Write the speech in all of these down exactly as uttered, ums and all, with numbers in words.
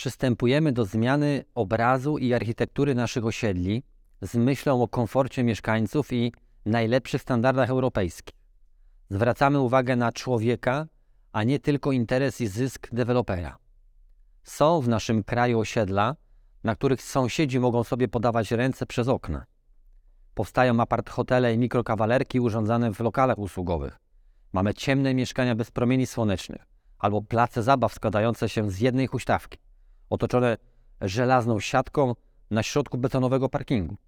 Przystępujemy do zmiany obrazu i architektury naszych osiedli z myślą o komforcie mieszkańców i najlepszych standardach europejskich. Zwracamy uwagę na człowieka, a nie tylko interes i zysk dewelopera. Są w naszym kraju osiedla, na których sąsiedzi mogą sobie podawać ręce przez okna. Powstają apart-hotele i mikrokawalerki urządzane w lokalach usługowych. Mamy ciemne mieszkania bez promieni słonecznych albo place zabaw składające się z jednej huśtawki, otoczone żelazną siatką na środku betonowego parkingu.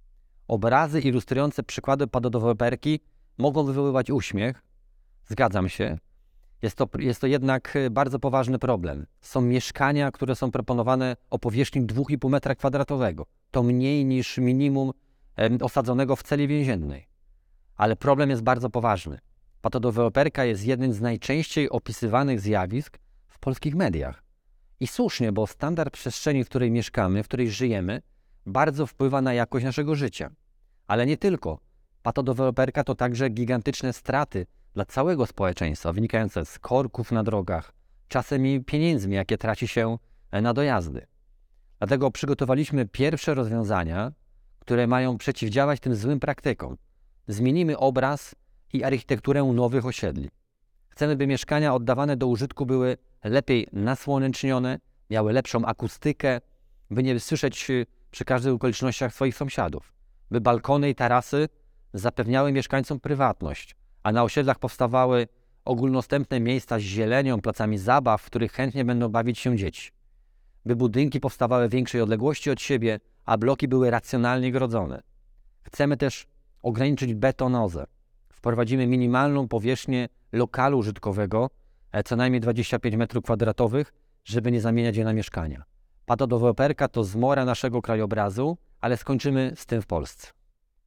Obrazy ilustrujące przykłady padodeweloperki mogą wywoływać uśmiech. Zgadzam się. Jest to, jest to jednak bardzo poważny problem. Są mieszkania, które są proponowane o powierzchni dwa i pół metra kwadratowego. To mniej niż minimum em, osadzonego w celi więziennej. Ale problem jest bardzo poważny. Patodeweloperka jest jednym z najczęściej opisywanych zjawisk w polskich mediach. I słusznie, bo standard przestrzeni, w której mieszkamy, w której żyjemy, bardzo wpływa na jakość naszego życia. Ale nie tylko. Patodeweloperka to także gigantyczne straty dla całego społeczeństwa, wynikające z korków na drogach, czasem i pieniędzmi, jakie traci się na dojazdy. Dlatego przygotowaliśmy pierwsze rozwiązania, które mają przeciwdziałać tym złym praktykom. Zmienimy obraz i architekturę nowych osiedli. Chcemy, by mieszkania oddawane do użytku były lepiej nasłonecznione, miały lepszą akustykę, by nie słyszeć przy każdych okolicznościach swoich sąsiadów, by balkony i tarasy zapewniały mieszkańcom prywatność, a na osiedlach powstawały ogólnodostępne miejsca z zielenią, placami zabaw, w których chętnie będą bawić się dzieci, by budynki powstawały w większej odległości od siebie, a bloki były racjonalnie grodzone. Chcemy też ograniczyć betonozę. Wprowadzimy minimalną powierzchnię lokalu użytkowego, co najmniej dwadzieścia pięć metrów kwadratowych, żeby nie zamieniać je na mieszkania. Patodeweloperka to zmora naszego krajobrazu, ale skończymy z tym w Polsce.